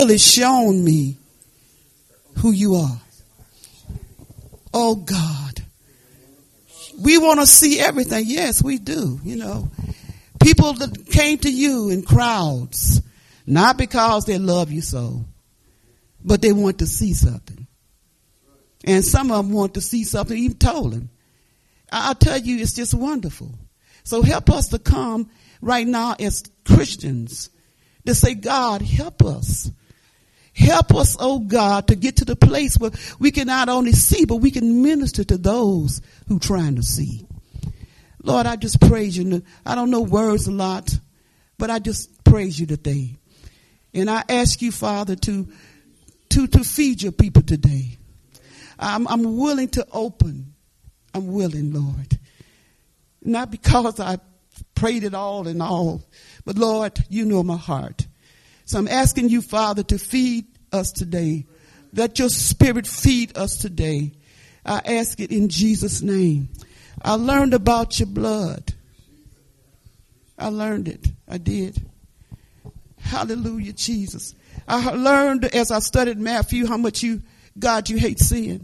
really shown me who you are. Oh God. We want to see everything. Yes, we do. You know, people that came to you in crowds, not because they love you so, but they want to see something. And some of them want to see something, even told them. I'll tell you, it's just wonderful. So help us to come right now as Christians to say, God, help us. Help us, oh God, to get to the place where we can not only see, but we can minister to those who are trying to see. Lord, I just praise you. I don't know words a lot, but I just praise you today. And I ask you, Father, to feed your people today. I'm willing to open. I'm willing, Lord. Not because I prayed it all and all, but Lord, you know my heart. So I'm asking you, Father, to feed us today. Let your spirit feed us today. I ask it in Jesus' name. I learned about your blood. I learned it. I did. Hallelujah, Jesus. I learned as I studied Matthew how much God, you hate sin.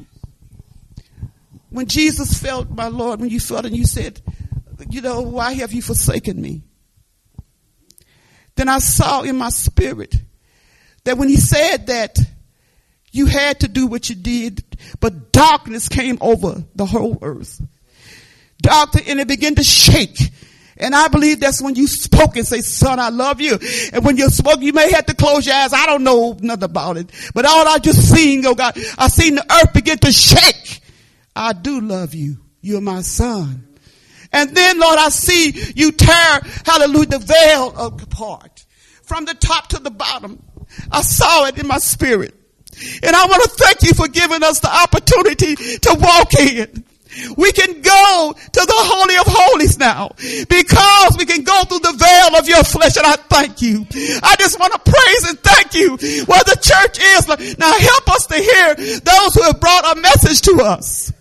When Jesus felt, my Lord, when you felt and you said, you know, why have you forsaken me? Then I saw in my spirit that when he said that, you had to do what you did, but darkness came over the whole earth. Darkness, and it began to shake. And I believe that's when you spoke and say, son, I love you. And when you spoke, you may have to close your eyes. I don't know nothing about it. But all I just seen, oh God, I seen the earth begin to shake. I do love you. You're my son. And then, Lord, I see you tear, hallelujah, the veil apart from the top to the bottom. I saw it in my spirit. And I want to thank you for giving us the opportunity to walk in. We can go to the Holy of Holies now because we can go through the veil of your flesh, and I thank you. I just want to praise and thank you where the church is. Now help us to hear those who have brought a message to us.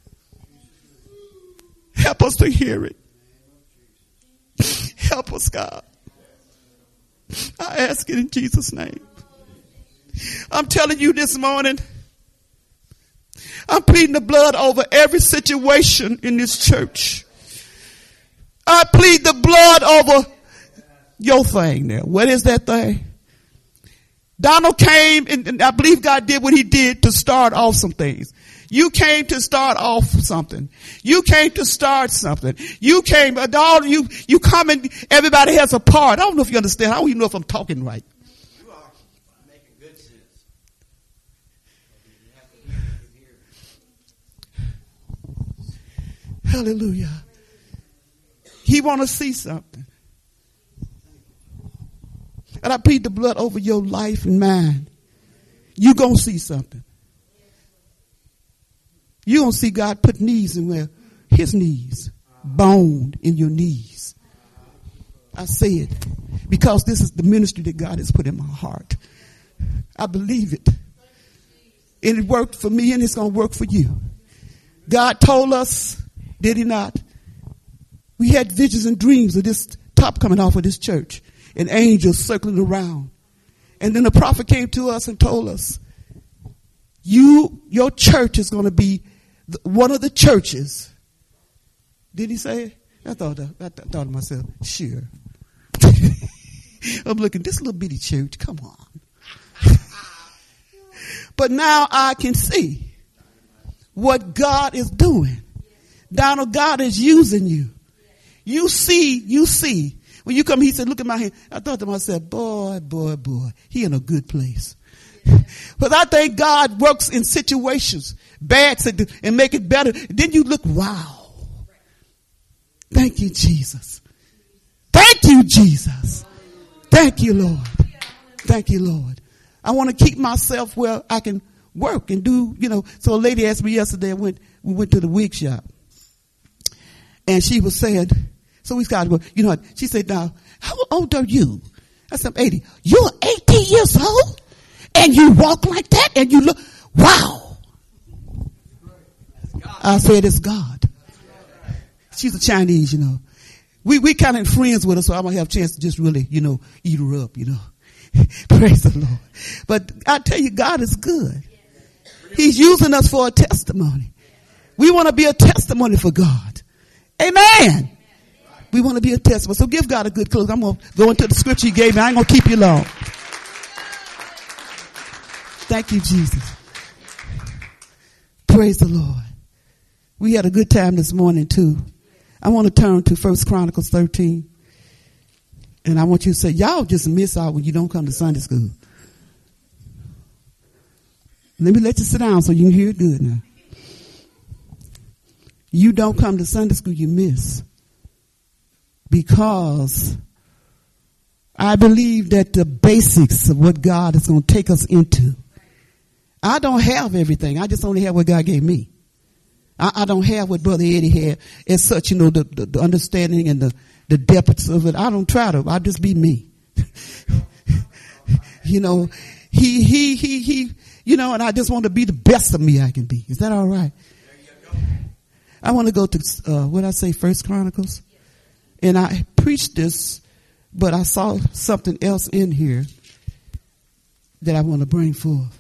Help us to hear it. Help us, God. I ask it in Jesus' name. I'm telling you this morning, I'm pleading the blood over every situation in this church. I plead the blood over your thing there. What is that thing? Donald came, and I believe God did what he did to start off some things. You came to start off something. You came to start something. You came, all you come and everybody has a part. I don't know if you understand. I don't even know if I'm talking right. You are making good sense. Hallelujah. He want to see something. And I plead the blood over your life and mine. You gonna see something. You gonna see God put knees in where his knees, bone in your knees. I say it because this is the ministry that God has put in my heart. I believe it. And it worked for me, and it's gonna work for you. God told us, did he not? We had visions and dreams of this top coming off of this church and angels circling around. And then the prophet came to us and told us, your church is going to be one of the churches. Did he say it? I thought to myself, sure. I'm looking, this little bitty church, come on. But now I can see what God is doing. Donald, God is using you. You see. When you come, he said, look at my hand. I thought to myself, boy, he in a good place. But I think God works in situations, bad, and make it better. Then you look, wow. Thank you, Jesus. Thank you, Jesus. Thank you, Lord. Thank you, Lord. I want to keep myself where I can work and do, So a lady asked me yesterday, we went to the wig shop. And she was saying, so we started, she said, now, how old are you? I said, I'm 80. You're 18 years old? And you walk like that? And you look, wow. I said, it's God. She's a Chinese, We kind of friends with her, so I'm going to have a chance to just really, eat her up, Praise the Lord. But I tell you, God is good. He's using us for a testimony. We want to be a testimony for God. Amen. We want to be a testimony. So give God a good close. I'm going to go into the scripture he gave me. I ain't going to keep you long. Thank you, Jesus. Praise the Lord. We had a good time this morning too. I want to turn to 1 Chronicles 13. And I want you to say, y'all just miss out when you don't come to Sunday school. Let me let you sit down so you can hear it good now. You don't come to Sunday school, you miss. Because I believe that the basics of what God is going to take us into. I don't have everything. I just only have what God gave me. I don't have what Brother Eddie had as such, the understanding and the depths of it. I don't try to. I just be me. He, and I just want to be the best of me I can be. Is that all right? I want to go to, 1 Chronicles? And I preached this, but I saw something else in here that I want to bring forth.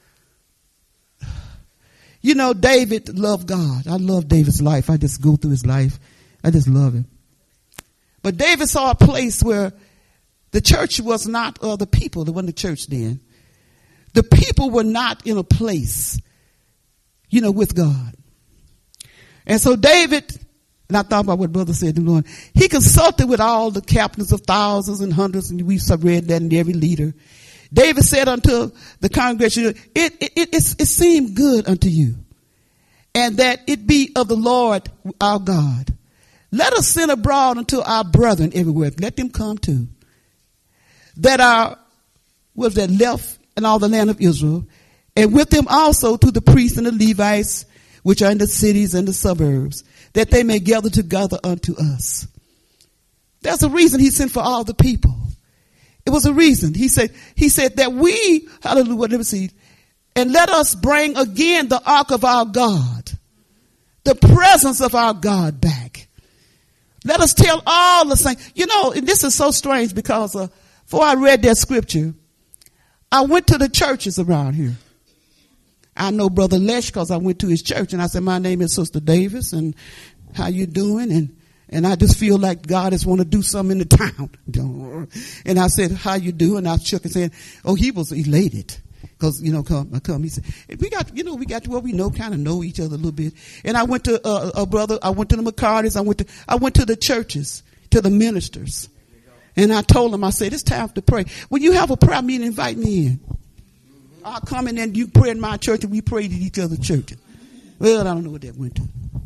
David loved God. I love David's life. I just go through his life. I just love him. But David saw a place where the church was not, the people, there wasn't the church then. The people were not in a place, with God. And so David, and I thought about what brother said, he consulted with all the captains of thousands and hundreds, and we've read that in every leader. David said unto the congregation, it seemed good unto you, and that it be of the Lord our God. Let us send abroad unto our brethren everywhere. Let them come too. That left in all the land of Israel, and with them also to the priests and the Levites, which are in the cities and the suburbs, that they may gather together unto us. There's a reason he sent for all the people. It was a reason. He said that we, hallelujah, let me see, and let us bring again the ark of our God, the presence of our God back. Let us tell all the saints. And this is so strange because before I read that scripture, I went to the churches around here. I know Brother Lesh because I went to his church and I said, my name is Sister Davis and how you doing? And I just feel like God is want to do something in the town. And I said, how you doing? I shook and said, oh, he was elated. Because, come. He said, we got to kind of know each other a little bit. And I went to I went to the McCartys. I went to the churches, to the ministers. And I told them, I said, it's time to pray. When you have a prayer meeting, invite me in. I'll come in and you pray in my church and we pray at each other's churches. Well, I don't know what that went to.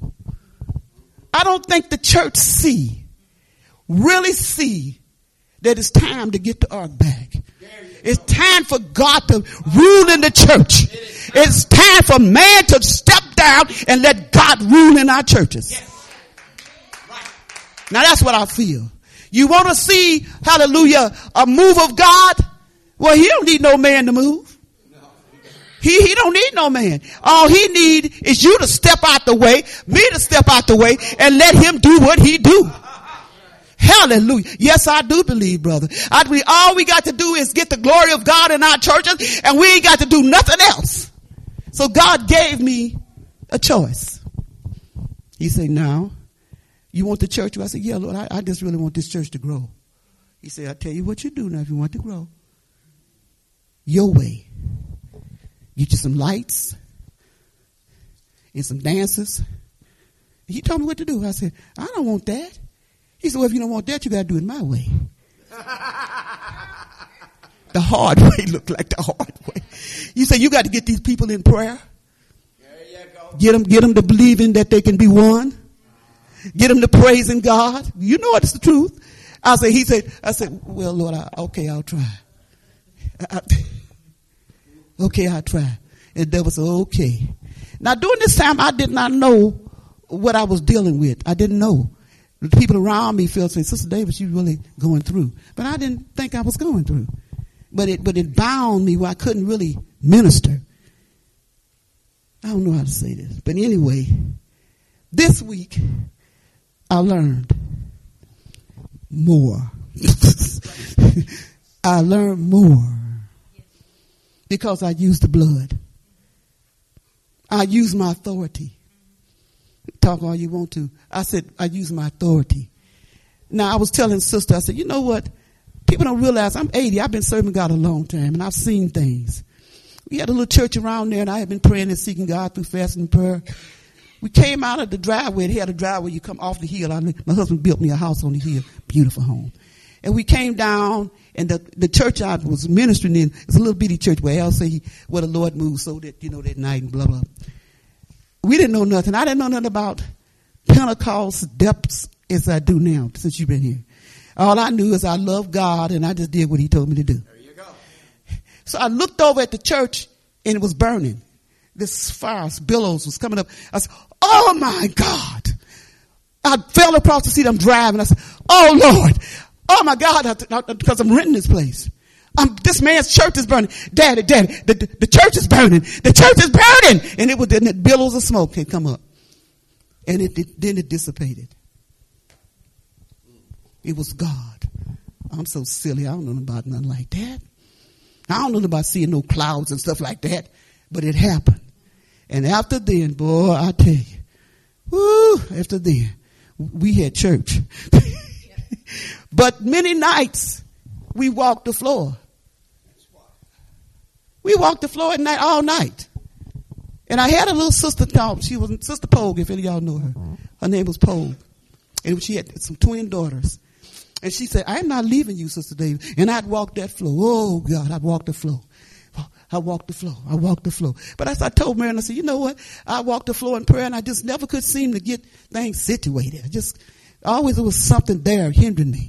I don't think the church really see that it's time to get the ark back. It's time for God to rule in the church. It's time for man to step down and let God rule in our churches. Now that's what I feel. You want to see, hallelujah, a move of God? Well, he don't need no man to move. He don't need no man. All he need is you to step out the way, me to step out the way, and let him do what he do. Hallelujah. Yes, I do believe, brother. I believe all we got to do is get the glory of God in our churches, and we ain't got to do nothing else. So God gave me a choice. He said, now, you want the church? I said, yeah, Lord, I just really want this church to grow. He said, I'll tell you what you do now if you want to grow. Your way. Get you some lights and some dancers. He told me what to do. I said, I don't want that. He said, well, if you don't want that, you got to do it my way. The hard way looked like the hard way. You say you got to get these people in prayer. Get them to believing that they can be one. Get them to praising God. You know it's the truth. I said, well, Lord, I'll try. Okay, I'll try. And the devil said, okay. Now, during this time, I did not know what I was dealing with. I didn't know. The people around me felt saying, Sister Davis, you're really going through. But I didn't think I was going through. But it bound me where I couldn't really minister. I don't know how to say this. But anyway, this week, I learned more. I learned more because I used the blood. I used my authority. Talk all you want to. I said, I use my authority. Now, I was telling sister, I said, you know what? People don't realize I'm 80. I've been serving God a long time, and I've seen things. We had a little church around there, and I had been praying and seeking God through fasting and prayer. We came out of the driveway. They had a driveway. You come off the hill. My husband built me a house on the hill. Beautiful home. And we came down, and the church I was ministering in, it's a little bitty church where where the Lord moved so that, that night and blah, blah. We didn't know nothing. I didn't know nothing about Pentecost depths as I do now since you've been here. All I knew is I loved God, and I just did what he told me to do. There you go. So I looked over at the church, and it was burning. This fire, billows was coming up. I said, oh, my God. I fell across the seat. I'm driving. I said, oh, Lord. Oh, my God, because I'm renting this place. This man's church is burning. Daddy, the church is burning. The church is burning. And then the billows of smoke had come up. And then it dissipated. It was God. I'm so silly. I don't know about nothing like that. I don't know about seeing no clouds and stuff like that. But it happened. And after then, boy, I tell you, after then, we had church. But many nights, we walked the floor. We walked the floor at night, all night. And I had a little sister called, she was Sister Pogue, if any of y'all know her. Her name was Pogue. And she had some twin daughters. And she said, I'm not leaving you, Sister David. And I'd walk that floor. Oh, God, I'd walk the floor. I walked the floor. I walked the floor. But as I told Mary, I said, you know what? I walked the floor in prayer, and I just never could seem to get things situated. Always there was something there hindering me.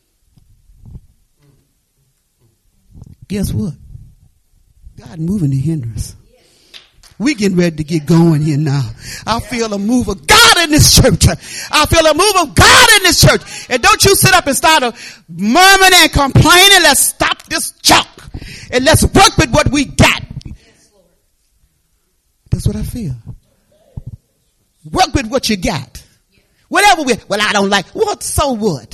Guess what? God moving the hindrance. We getting ready to get going here now. I feel a move of God in this church. I feel a move of God in this church. And don't you sit up and start murmuring and complaining. Let's stop this junk. And let's work with what we got. That's what I feel. Work with what you got. Whatever I don't like. What? So what?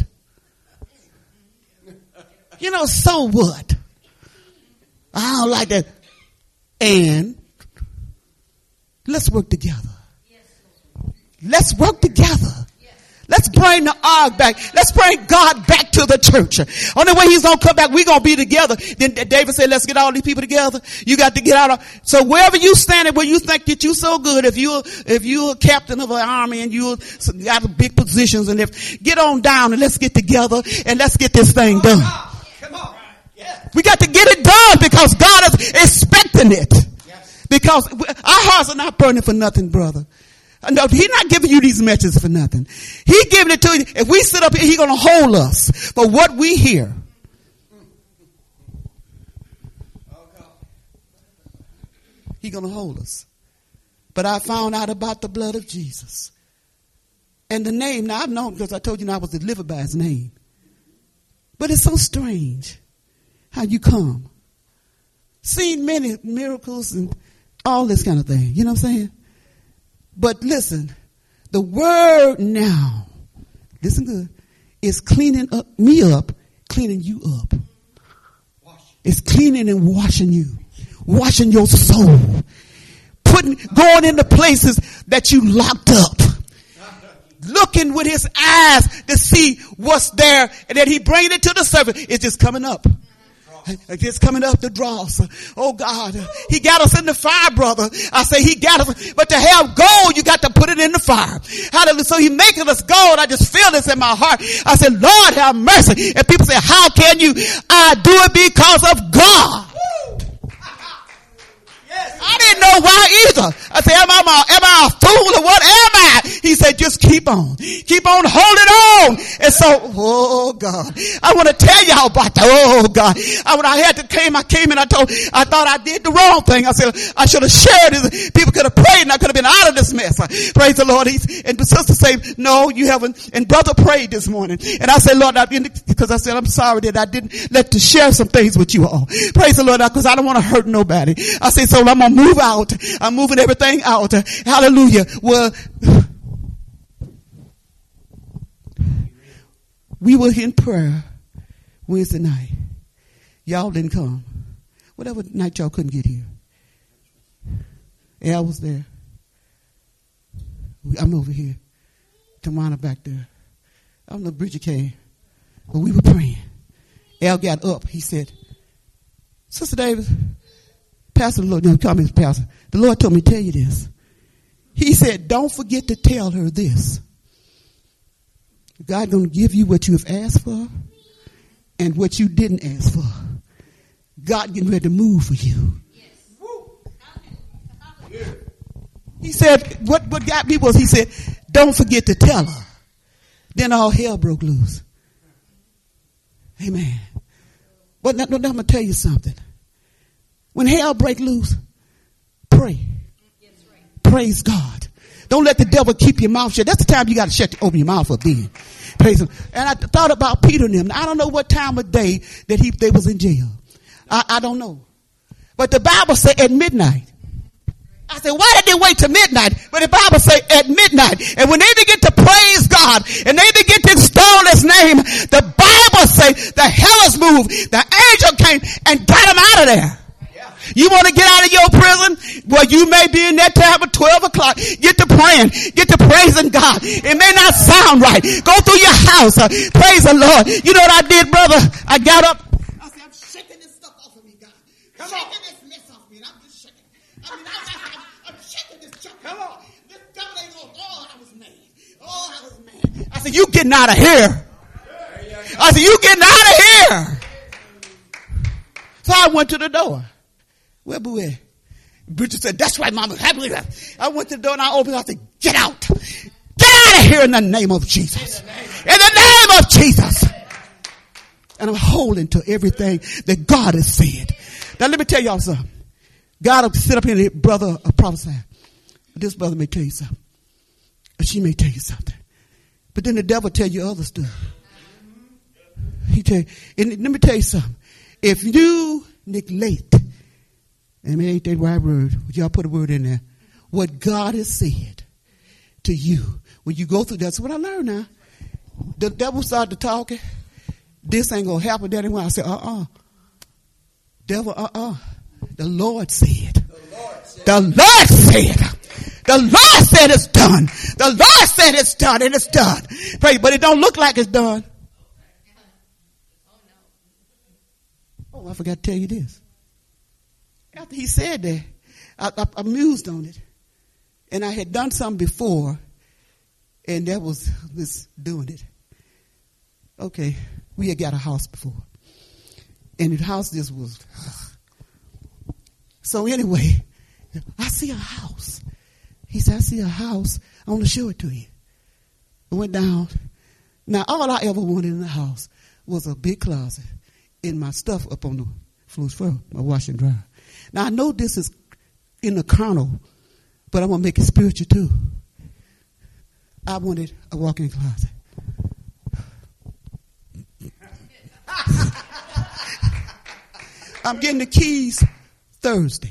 So what? I don't like that. And let's work together. Let's work together. Let's bring the ark back. Let's bring God back to the church. Only way he's going to come back, we're going to be together. Then David said, let's get all these people together. You got to get out of. So wherever you stand, where you think that you're so good, if you're a captain of an army and you got big positions, and get on down and let's get together and let's get this thing done. Come on. Yeah. We got to get it done because God is expecting it. Yes. Because our hearts are not burning for nothing, brother. No, he's not giving you these messages for nothing. He's giving it to you. If we sit up here, he's going to hold us for what we hear. He's going to hold us. But I found out about the blood of Jesus. And the name, now I've known because I told you I was delivered by his name. But it's so strange how you come. Seen many miracles and all this kind of thing. You know what I'm saying? But listen, the word now, listen good, is cleaning me up, cleaning you up. It's cleaning and washing you, washing your soul, going into places that you locked up, looking with his eyes to see what's there, and then he bringing it to the surface. It's just coming up. It's coming up the dross. Oh God, he got us in the fire, brother. I say he got us, but to have gold, you got to put it in the fire. Hallelujah. So he making us gold. I just feel this in my heart. I said, Lord, have mercy. And people say, how can you? I do it because of God. I didn't know why either. I said, am I a fool or what am I? He said, just keep on. Keep on holding on. And so, oh God, I want to tell y'all about that. Oh God. When I came and I thought I did the wrong thing. I said, I should have shared this. People could have prayed and I could have been out of this mess. Praise the Lord. And the sister said, no, you haven't. And brother prayed this morning. And I said, Lord, because I said, I'm sorry that I didn't let to share some things with you all. Praise the Lord. Because I don't want to hurt nobody. I said, so I'm going to move out. I'm moving everything out. Hallelujah. Well, we were in prayer Wednesday night. Y'all didn't come. Whatever night y'all couldn't get here. Al was there. I'm over here. Tawana back there. I don't know if Bridget came. But we were praying. Al got up. He said, Sister Davis, Pastor the Lord, no, call me Pastor. The Lord told me to tell you this. He said, don't forget to tell her this. God's going to give you what you have asked for and what you didn't ask for. God getting ready to move for you. He said, what got me was, he said, don't forget to tell her. Then all hell broke loose. Amen. But now I'm going to tell you something. When hell break loose, pray. Praise God. Don't let the devil keep your mouth shut. That's the time you got to open your mouth for being. Praise him. And I thought about Peter and them. I don't know what time of day that they was in jail. I don't know. But the Bible said at midnight. I said, why did they wait till midnight? But the Bible say at midnight. And when they begin to praise God and they begin to extol his name, the Bible say the heavens moved. The angel came and got him out of there. Yeah. You want to get out of your prison? Well, you may be in that time at 12 o'clock. Get to praying. Get to praising God. It may not sound right. Go through your house. Praise the Lord. You know what I did, brother? I got up. I said, I'm shaking this stuff off of me, God. Come on. Shaking this mess off me. And I'm just shaking. I mean, I'm shaking this junk. Come on. This devil ain't going, oh, I was mad. Oh, I was mad. I said, you getting out of here. I said, you getting out of here. So I went to the door. Where Boo? Bridget said, that's right, Mama. I went to the door and I opened it. I said, get out. Get out of here in the name of Jesus. In the name of Jesus. And I'm holding to everything that God has said. Now let me tell y'all something. God will sit up here and brother prophesy. This brother may tell you something. Or she may tell you something. But then the devil tell you other stuff. He tell you, and let me tell you something. If you neglect, and it ain't that right word, but y'all put a word in there, what God has said to you, when you go through that, that's what I learned now. The devil started talking. This ain't going to happen. That ain't why I said, devil, The Lord said. The Lord said. The Lord said it's done. The Lord said it's done, and it's done. Pray, but it don't look like it's done. Oh, I forgot to tell you this. After he said that, I mused on it. And I had done something before, and that was this doing it. Okay, we had got a house before. And the house just was... So anyway, I see a house. He said, I see a house. I want to show it to you. I went down. Now, all I ever wanted in the house was a big closet and my stuff up on the floor, my wash and dry. Now, I know this is in the carnal, but I'm going to make it spiritual too. I wanted a walk-in closet. I'm getting the keys Thursday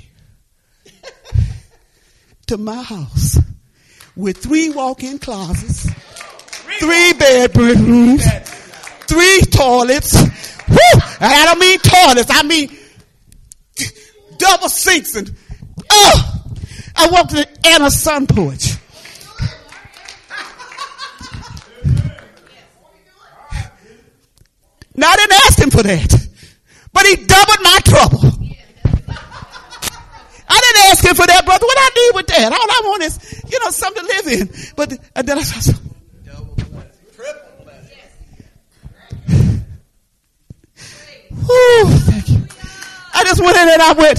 to my house with 3 walk-in closets, 3 bedrooms, 3 toilets. Whew, I don't mean toilets. I mean double sinks. And I walked to Anna's sun porch. Now, I didn't ask him for that, but he doubled my trouble. I didn't ask him for that, brother. What I need with that? All I want is, something to live in. But and then I said, double blessing, triple blessing. Whew, thank you. I just went in and I went.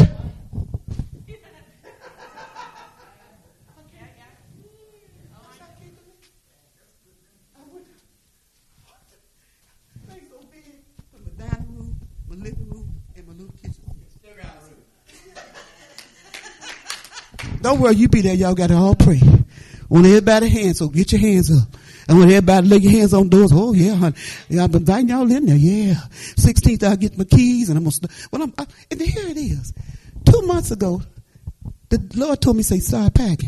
Don't worry, you be there. Y'all got to all pray. Want everybody hands, so get your hands up. I want everybody to lay your hands on doors. Oh, yeah, honey. Yeah, I've been inviting y'all in there. Yeah. 16th, I'll get my keys, and I'm going to and here it is. 2 months ago, the Lord told me, say, start packing.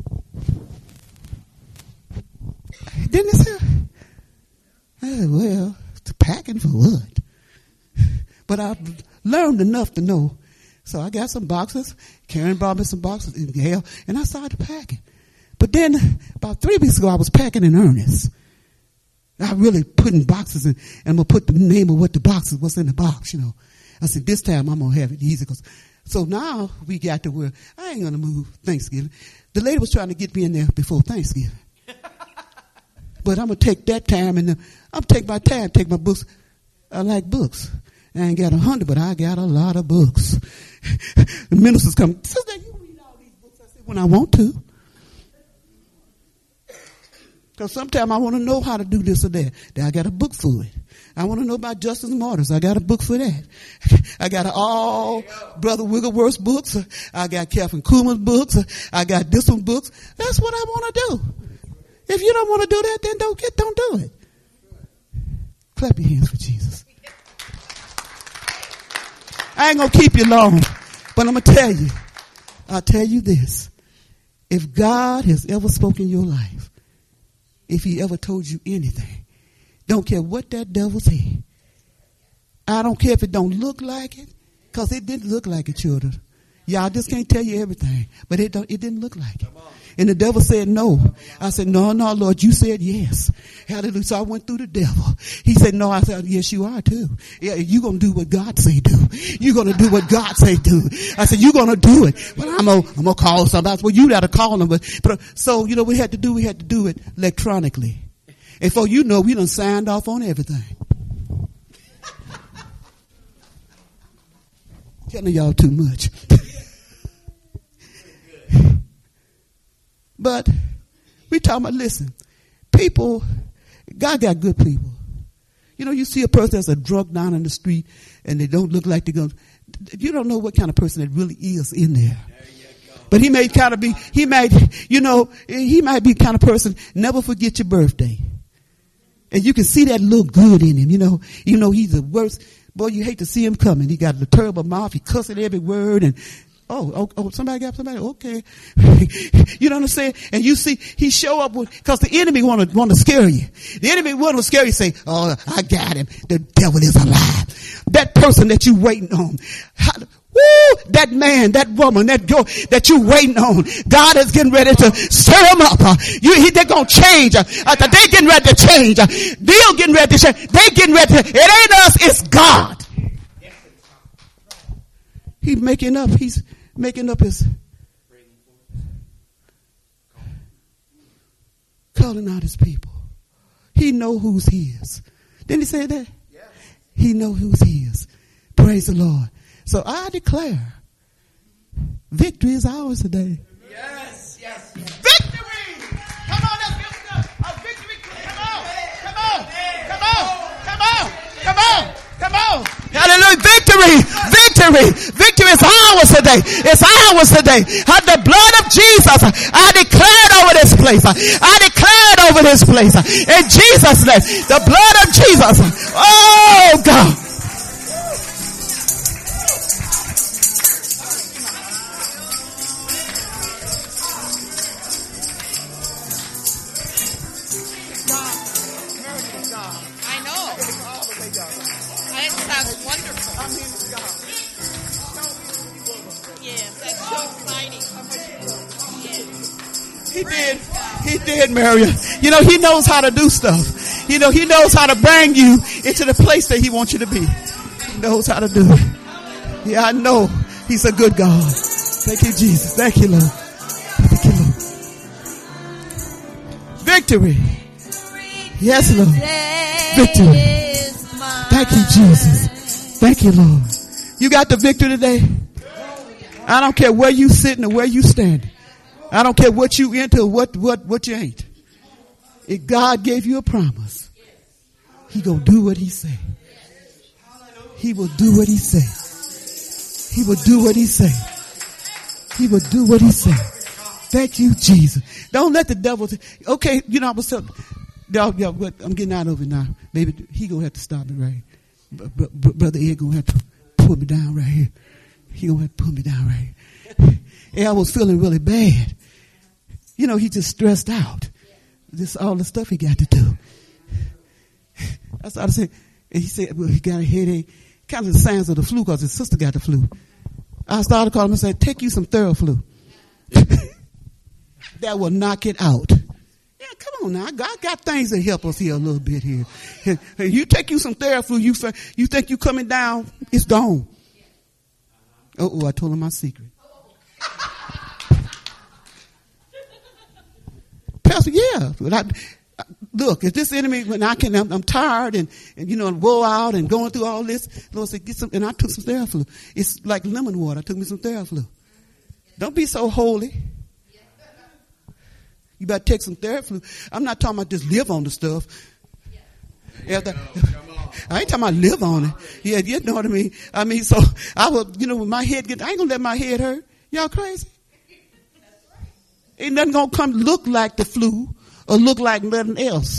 Didn't it say? Well, packing for what? But I learned enough to know. So I got some boxes. Karen brought me some boxes in Gail, and I started packing. But then about 3 weeks ago, I was packing in earnest. I really put in boxes, and I'm going to put the name of what the box is, what's in the box, you know. I said, this time I'm going to have it easy. So now we got to where I ain't going to move Thanksgiving. The lady was trying to get me in there before Thanksgiving. But I'm going to take that time, and I'm going to take my time, take my books. I like books. I ain't got 100, but I got a lot of books. The ministers come, sister, you read all these books? I said, when I want to. Because sometimes I want to know how to do this or that. Then I got a book for it. I want to know about Justice Martyrs. I got a book for that. I got all Brother Wigglesworth's books. I got Catherine Kuhlman's books. I got this one books. That's what I want to do. If you don't want to do that, then don't do it. Clap your hands for Jesus. I ain't going to keep you long, but I'm going to I'll tell you this. If God has ever spoken in your life, if he ever told you anything, don't care what that devil said. I don't care if it don't look like it, because it didn't look like it, children. Y'all just can't tell you everything, but it didn't look like it. And the devil said no. I said, no, Lord, you said yes. Hallelujah. So I went through the devil. He said, no. I said, yes, you are too. Yeah, you're going to do what God say do. You're going to do what God say do. I said, you're going to do it. But I'm going to call somebody. Well, you got to call them. But so, you know, we had to do it electronically. And for you know, we done signed off on everything. Telling y'all too much. But we talking about, listen, people, God got good people. You know, you see a person that's a drunk down in the street and they don't look like they're going to, you don't know what kind of person that really is in there. But he may kind of be, he might be kind of person, never forget your birthday. And you can see that little good in him, you know, he's the worst. Boy, you hate to see him coming. He got a terrible mouth. He cussing every word and, somebody got somebody. Okay. You know what I'm saying? And you see, he show up cause the enemy want to scare you. The enemy want to scare you, say, oh, I got him. The devil is alive. That person that you waiting on. That man, that woman, that girl that you waiting on. God is getting ready to stir them up. They're going to change. They getting ready to change. They're getting ready to change. They getting ready to, it ain't us, it's God. He's making up his calling out his people. He know who's his. Didn't he say that? Yeah. He know who's his. Praise the Lord. So I declare victory is ours today. Yes. Victory! Come on, let's give it a victory. Come on. Hallelujah. Victory is ours today. It's ours today. The blood of Jesus, I declared over this place. In Jesus' name. The blood of Jesus. Oh, God. He did, Maria. You know, he knows how to do stuff. You know, he knows how to bring you into the place that he wants you to be. He knows how to do it. Yeah, I know he's a good God. Thank you, Jesus. Thank you, Lord. Thank you, Lord. Victory. Yes, Lord. Victory. Thank you, Jesus. Thank you, Lord. You got the victory today? I don't care where you sitting or where you standing. I don't care what you into or what you ain't. If God gave you a promise, he gonna do what he say. He will do what he say. He will do what he say. He will do what he say. Thank you, Jesus. Don't let the devil okay, you know, I was telling I'm getting out of it now. Maybe he gonna have to stop me right here. Brother Ed gonna have to pull me down right here. He gonna have to pull me down right here. And I was feeling really bad. You know, he just stressed out. This all the stuff he got to do. I started saying, and he said, well, he got a headache. kind of the signs of the flu because his sister got the flu. I started calling him and said, take you some Theraflu. That will knock it out. Yeah, come on now. God got things that help us here a little bit here. You take you some Theraflu, you think you coming down, it's gone. Oh, I told him my secret. Pastor, yeah. Look, if this enemy, when I'm tired and woe out and going through all this, Lord said, get some, and I took some Theraflu. It's like lemon water. I took me some Theraflu. Don't be so holy. You better take some Theraflu. I'm not talking about just live on the stuff. I ain't talking about live on it. Yeah, you know what I mean? So I would, when my head I ain't gonna let my head hurt. Y'all crazy? Ain't nothing gonna come look like the flu or look like nothing else.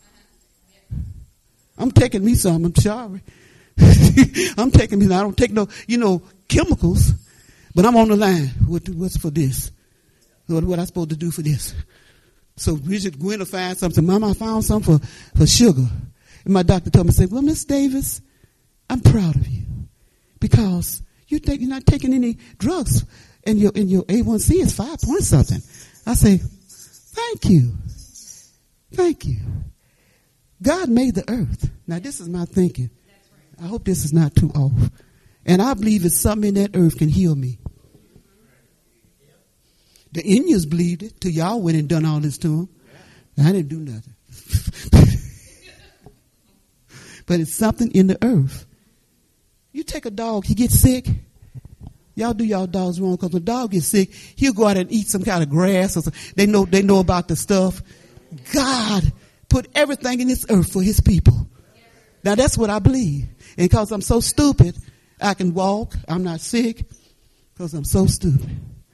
I'm taking me some. I'm sorry. I'm taking me. I don't take no, chemicals, but I'm on the line. What's for this? What I supposed to do for this? So Bridget Gwen will find something. Mama, I found something for sugar. And my doctor told me, say, well, Miss Davis, I'm proud of you because you're not taking any drugs and your A1C is 5 point something. I say, thank you. Thank you. God made the earth. Now, this is my thinking. I hope this is not too off. And I believe it's something in that earth can heal me. The Indians believed it till y'all went and done all this to them. I didn't do nothing. But it's something in the earth. You take a dog, he gets sick. Y'all do y'all dogs wrong because when a dog gets sick, he'll go out and eat some kind of grass or something. They know about the stuff. God put everything in this earth for his people. Now that's what I believe. And because I'm so stupid, I can walk. I'm not sick because I'm so stupid.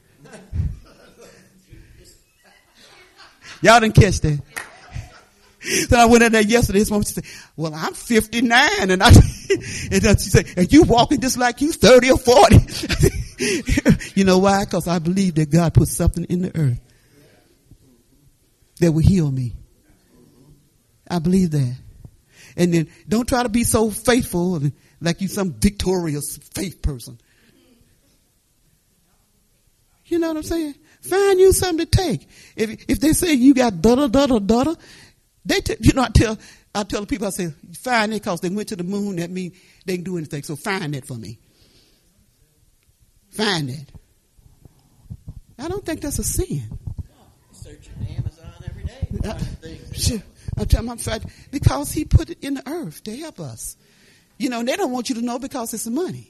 Y'all didn't catch that. So I went in there yesterday. This woman said, well, I'm 59. And she said, and you walking just like you 30 or 40. You know why? Because I believe that God put something in the earth that will heal me. I believe that. And then don't try to be so faithful like you some victorious faith person. You know what I'm saying? Find you something to take. If they say you got I tell the people, I say, find it because they went to the moon. That means they can do anything. So find that for me. Find it. I don't think that's a sin. Searching Amazon every day. I'm telling my fact because he put it in the earth to help us. They don't want you to know because it's the money.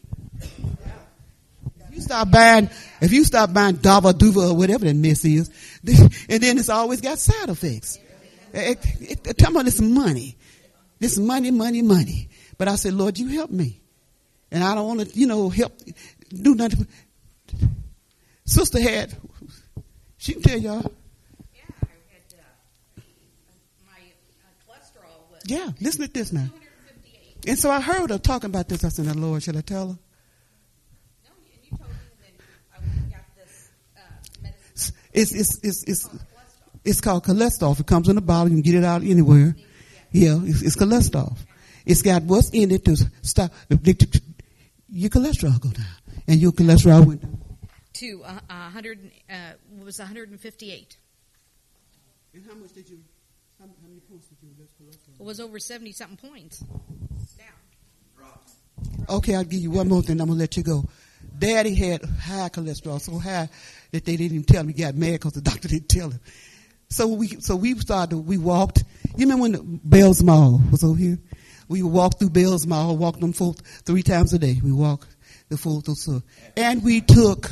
If you start buying Dava Duva or whatever that mess is, and then it's always got side effects. Tell me this money. This money. But I said, Lord, you help me. And I don't want to, help do nothing. Sister she can tell y'all. Yeah, I had my cholesterol was. Yeah, listen to this now. 258. And so I heard her talking about this. I said, now, Lord, should I tell her? You told me that I went and got this medicine. It's called cholesterol. It comes in a bottle. You can get it out anywhere. Yeah, it's cholesterol. It's got what's in it to stop your cholesterol go down, and your cholesterol went down to 100. Was 158. And how much did you? How many points did you lose cholesterol? It was over 70 something points. Down. Okay, I'll give you one more thing. I'm gonna let you go. Daddy had high cholesterol, so high that they didn't even tell him. He got mad because the doctor didn't tell him. So we walked. You remember when the Bell's Mall was over here? We walked through Bell's Mall, walked them 3 times a day. We walked the full store. And we took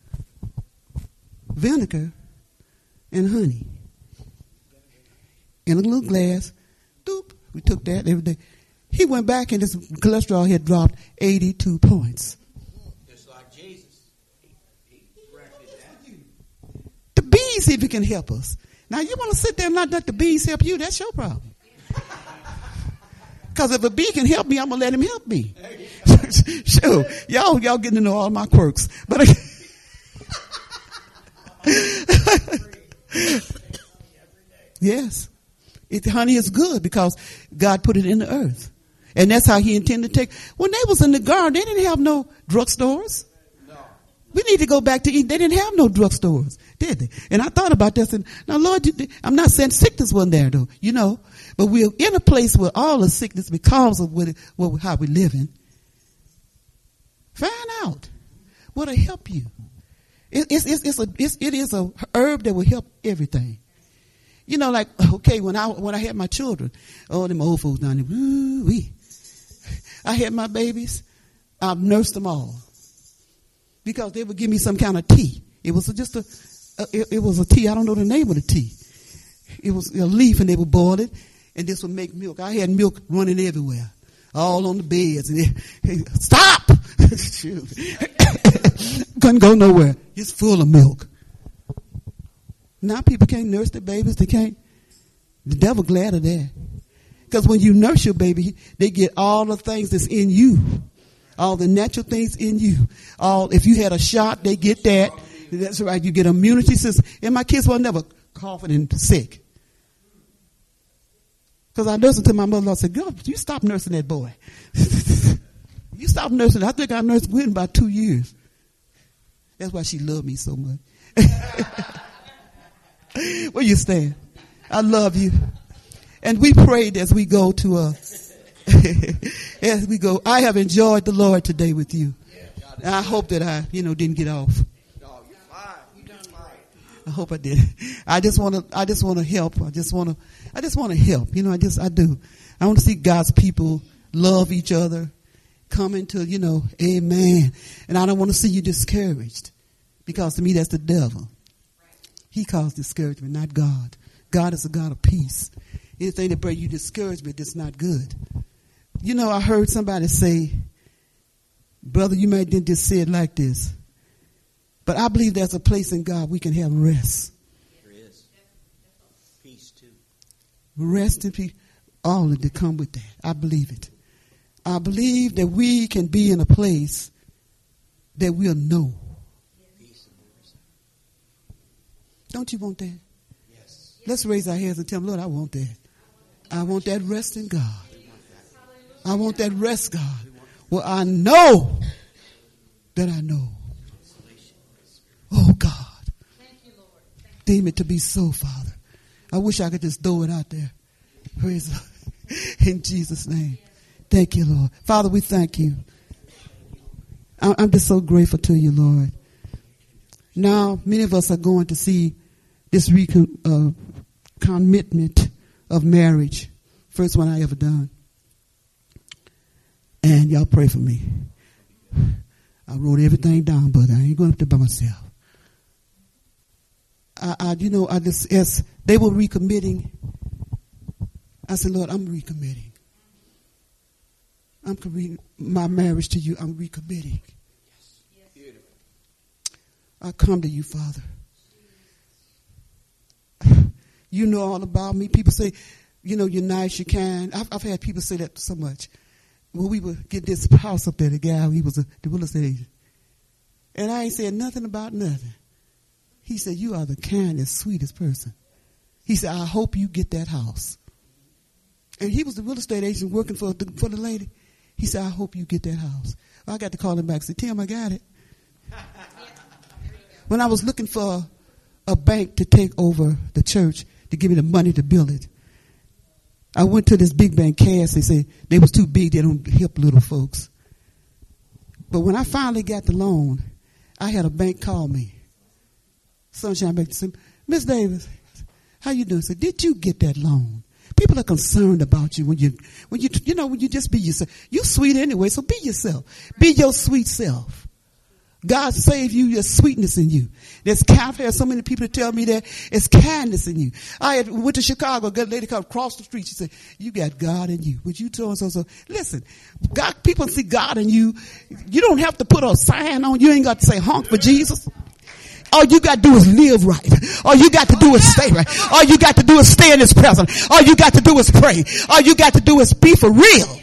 vinegar and honey in a little glass. Doop. We took that every day. He went back and his cholesterol had dropped 82 points. Just like Jesus. He corrected that. The bees, if it can help us. Now, you want to sit there and not let the bees help you, that's your problem. Because if a bee can help me, I'm going to let him help me. Sure. Y'all getting to know all my quirks. But yes. Honey is good because God put it in the earth. And that's how he intended to take. When they was in the garden, they didn't have no drugstores. No. We need to go back to eat. They didn't have no drugstores, did they? And I thought about this. And now, Lord, I'm not saying sickness wasn't there, though, you know. But we're in a place where all the sickness because of how we're living. Find out what'll help you. It is a herb that will help everything. You know, like, okay, when I had my children, oh, them old folks down there, woo-wee. I had my babies, I've nursed them all. Because they would give me some kind of tea. It was just it was a tea, I don't know the name of the tea. It was a leaf and they would boil it, and this would make milk. I had milk running everywhere, all on the beds. And stop! Couldn't go nowhere. It's full of milk. Now people can't nurse their babies. They can't. The devil glad of that. Because when you nurse your baby, they get all the things that's in you. All the natural things in you. If you had a shot, they get that. That's right. You get immunity system. And my kids were never coughing and sick. Because I nursed until my mother-in-law said, girl, you stop nursing that boy. You stop nursing. I think I nursed Gwen about 2 years. That's why she loved me so much. Where you stand? I love you. And we prayed as we go to as we go. I have enjoyed the Lord today with you. And I hope that I, didn't get off. No, you're fine. You done fine. I hope I did. I just want to help. I just want to help. I do. I want to see God's people love each other, come into, amen. And I don't want to see you discouraged, because to me that's the devil. He caused discouragement, not God. God is a God of peace. Anything that brings you discouragement, that's not good. I heard somebody say, brother, you might didn't just say it like this, but I believe there's a place in God we can have rest. There is. Peace too. Rest and peace. All of it come with that. I believe it. I believe that we can be in a place that we'll know. Peace and rest. Don't you want that? Yes. Let's raise our hands and tell them, Lord, I want that. I want that rest in God. I want that rest, God. Well, I know that I know. Oh, God. Deem it to be so, Father. I wish I could just throw it out there. Praise God. In Jesus' name. Thank you, Lord. Father, we thank you. I'm just so grateful to you, Lord. Now, many of us are going to see this commitment of marriage. First one I ever done. And y'all pray for me. I wrote everything down, but I ain't going to do it by myself. As they were recommitting, I said, Lord, I'm recommitting. I'm committing my marriage to you. I'm recommitting. Yes. Beautiful. I come to you, Father. You know all about me. People say, you're nice, you're kind. I've had people say that so much. When we would get this house up there, the guy, he was the real estate agent. And I ain't said nothing about nothing. He said, you are the kindest, sweetest person. He said, I hope you get that house. And he was the real estate agent working for the lady. He said, I hope you get that house. I got to call him back and say, Tim, I got it. When I was looking for a bank to take over the church to give me the money to build it, I went to this big bank, Cass. They said they was too big. They don't help little folks. But when I finally got the loan, I had a bank call me. Sunshine Bank said, Miss Davis, how you doing? I said, did you get that loan? People are concerned about you when you just be yourself. You're sweet anyway, so be yourself. Be your sweet self. God saved you, there's sweetness in you. I've had so many people tell me that it's kindness in you. I went to Chicago, got a lady come across the street. She said, you got God in you. Would you tell us so? Listen, God, people see God in you. You don't have to put a sign on. You ain't got to say honk for Jesus. All you got to do is live right. All you got to do is stay right. All you got to do is stay in his presence. All you got to do is pray. All you got to do is be for real.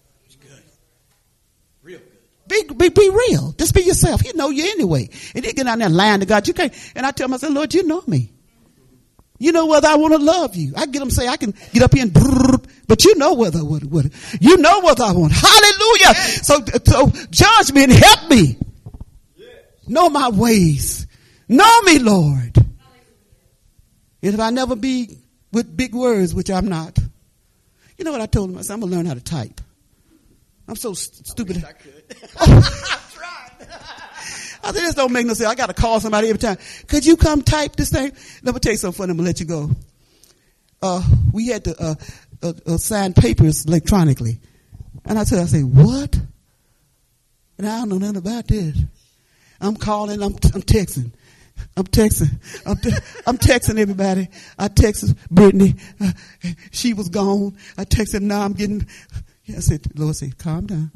Be real. Just be yourself. You know you anyway. And you get out there lying to God. You can't. And I tell myself, Lord, you know me. You know whether I want to love you. I get them say I can get up here and but you know whether you know whether I want. Hallelujah. So judge me and help me. Know my ways. Know me, Lord. And if I never be with big words, which I'm not. You know what I told him? I said, I'm going to learn how to type. I'm so stupid. I could. I tried. I said, this don't make no sense. I got to call somebody every time. Could you come type this thing? Let me tell you something funny. I'm going to let you go. We had to sign papers electronically. And I said, what? And I don't know nothing about this. I'm calling. I'm texting. I'm texting everybody. I texted Brittany. She was gone. I texted now I'm getting. I said, Lord said, calm down.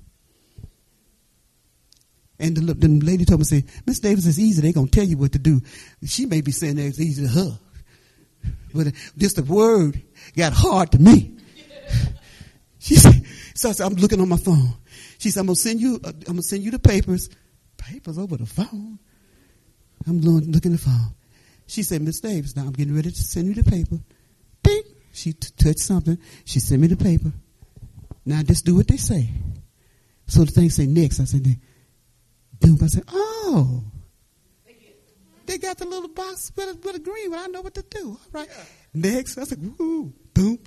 And the lady told me, say, Miss Davis, it's easy. They're going to tell you what to do. She may be saying that it's easy to her. But just the word got hard to me. She said, so I said, I'm looking on my phone. She said, I'm going to send you the papers. Papers over the phone? I'm looking at the phone. She said, Miss Davis, now I'm getting ready to send you the paper. Ding. She touched something. She sent me the paper. Now just do what they say. So the thing say next. I said, I said, oh. They got the little box with a green one. I know what to do. All right. Yeah. Next. I said, woo, boom.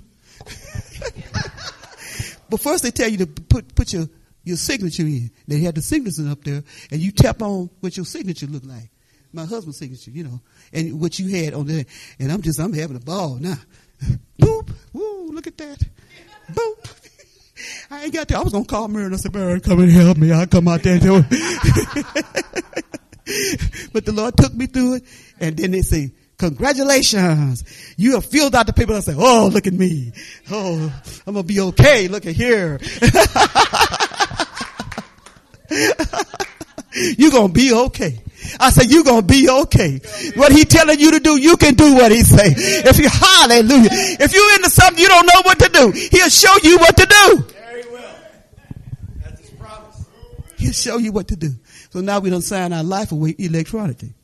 But first they tell you to put your signature in. They had the signature up there, and you tap on what your signature look like. My husband's signature, you know, and what you had on there. And I'm having a ball now. Boop. Woo, look at that. Boop. I ain't got that. I was going to call Mary and I said, Mary, come and help me. I'll come out there and do it. But the Lord took me through it. And then they say, congratulations. You have filled out the paper. I say, oh, look at me. Oh, I'm going to be okay. Look at here. You're going to be okay. I said, you're going to be okay. What he telling you to do, you can do what he say. If you, hallelujah. If you're into something you don't know what to do, he'll show you what to do. Very well. That's his promise. He'll show you what to do. So now we don't sign our life away electronically.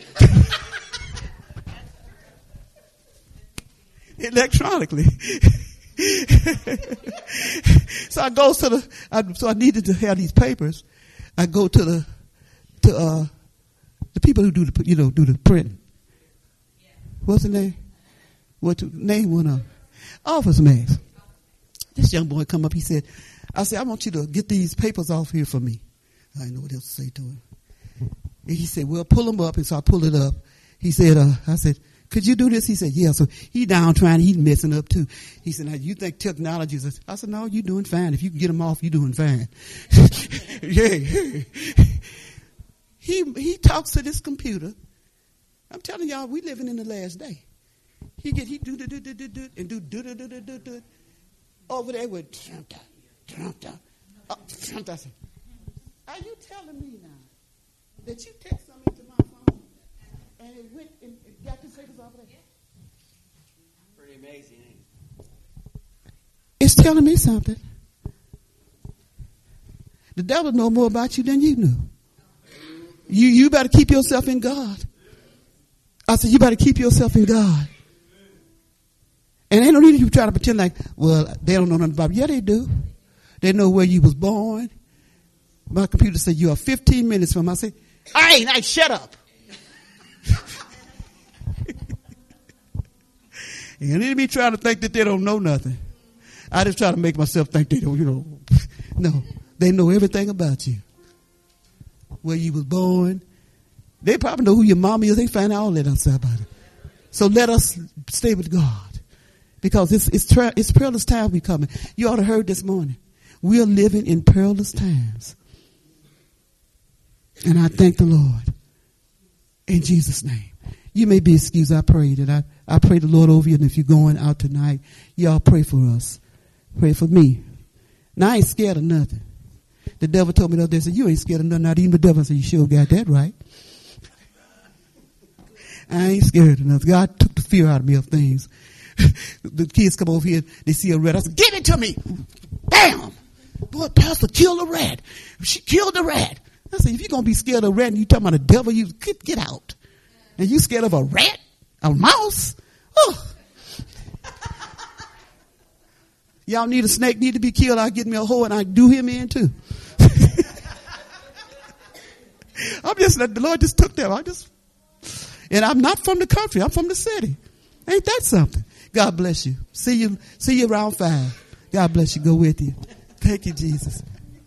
Electronically. So I go to so I needed to have these papers. I go to the people who do the printing. What's the name? Name one of them? Office Max. This young boy come up. He said, I said, I want you to get these papers off here for me. I didn't know what else to say to him. And he said, well, pull them up. And so I pulled it up. He said, I said, could you do this? He said, yeah. So he down trying, he's messing up too. He said, now you think technology is, I said, no, you're doing fine. If you can get them off, you're doing fine. Yeah. He talks to this computer. I'm telling y'all, we living in the last day. He do and do over there with Trump. Are you telling me now that you text something to my phone and it went and got the papers over there? Pretty amazing, ain't it? It's telling me something. The devil know more about you than you know. You better keep yourself in God. I said, you better keep yourself in God. And ain't no need you try to pretend like, well, they don't know nothing about it. Yeah, they do. They know where you was born. My computer said, you are 15 minutes from. I said, I shut up. And they be trying to think that they don't know nothing. I just try to make myself think they don't, No, they know everything about you. Where you was born. They probably know who your mama is. They find out all that outside about it. So let us stay with God. Because it's perilous times we coming. You ought to heard this morning. We are living in perilous times. And I thank the Lord. In Jesus' name. You may be excused. I pray that I pray the Lord over you. And if you're going out tonight, y'all pray for us. Pray for me. Now I ain't scared of nothing. The devil told me the other day, said, you ain't scared of nothing. Not even the devil. Said, you sure got that right. I ain't scared of nothing. God took the fear out of me of things. The kids come over here, they see a rat. I said, give it to me. Bam! Boy, Pastor killed a rat. She killed a rat. I said, if you're going to be scared of a rat and you talking about the devil, you get out. And you scared of a rat? A mouse? Oh. Y'all need a snake, need to be killed. I'll get me a hoe and I do him in too. I'm just, the Lord just took them. And I'm not from the country. I'm from the city. Ain't that something? God bless you. See you around 5. God bless you. Go with you. Thank you, Jesus.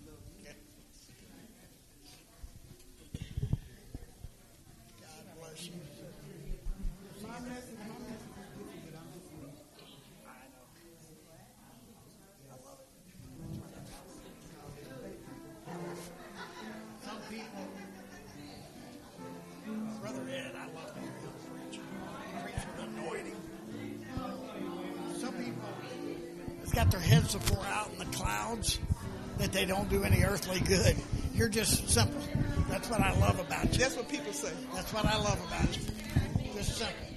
Got their heads so far out in the clouds that they don't do any earthly good. You're just simple. That's what I love about you. That's what people say. That's what I love about you. Just simple.